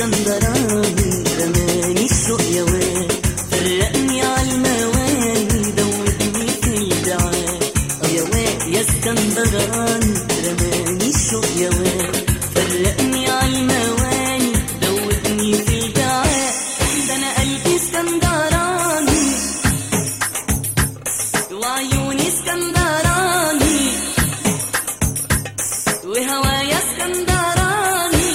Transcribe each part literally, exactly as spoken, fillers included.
اسكندراني رماني الشوق يا واد، فرقني عالمواني دوبني في البعاد. اه يا واد يا اسكندراني رماني الشوق يا واد، فرقني عالمواني دوبني في البعاد. ده انا قلبي اسكندراني وعيوني اسكندراني وهوايا اسكندراني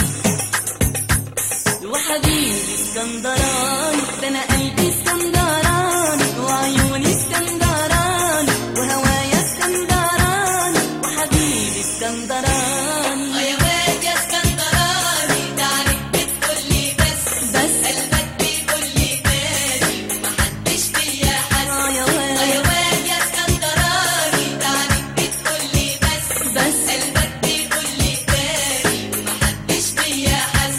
وحبيبي اسكندراني. ده انا قلبي اسكندراني وعيوني اسكندراني وهوايا اسكندراني وحبيبي اسكندراني. يا واد يا اسكندراني تعرف بتقولي بس بس قلبك بيقولي بالي ومحدش فيا حس. يا واد يا واد يا اسكندراني تعرف بتقولي بس بس قلبك بيقولي بالي ومحدش فيا حس.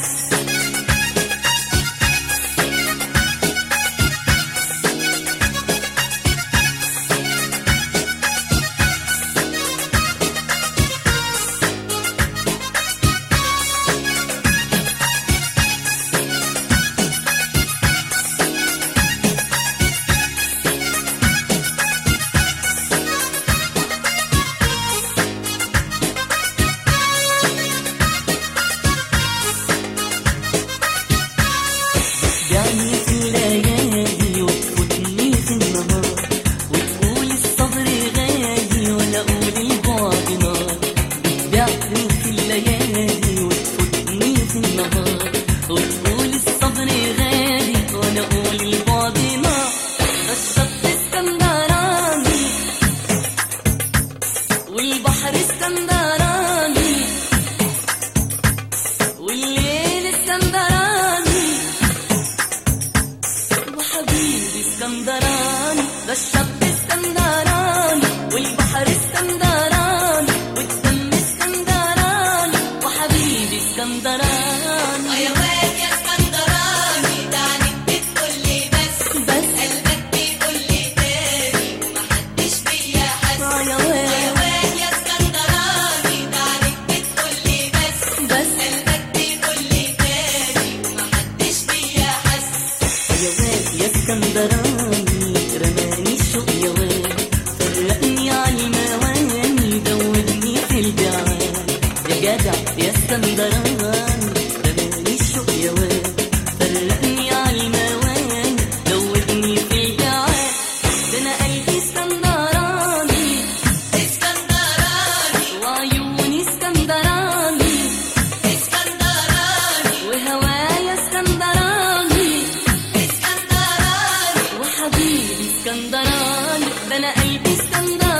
يعني في الليالي وتفوتني في النهار، وتقول الصبر غالي ولا اقول البعد نار. بتبيعني في الليالي وتفوتني في النهار، وتقول الصبر غالي ولا اقول البعد نار. ده الشط اسكندراني والبحر اسكندراني والليل اسكندراني وحبيبي اسكندراني. ده الشط اسكندراني والبحر اسكندراني والدم اسكندراني وحبيبي اسكندراني. يا واد يا اسكندراني تعرف بتقولي بس بس قلبك بيقولي بالي ومحدش فيا حس. يا يا واد واد يا اسكندراني تعرف بتقولي بس بس قلبك بيقولي بالي ومحدش فيا حس. يا واد يا اسكندراني رماني الشوق يا واد، فرقني عالمواني دوبني في البعاد. يا جدع يا اسكندراني رماني الشوق يا واد، فرقني عالمواني دوبني في البعاد. ده انا قلبي اسكندراني اسكندراني وعيوني اسكندراني اسكندراني وهوايا اسكندراني اسكندراني وحبيبي اسكندراني. ده انا قلبي اسكندراني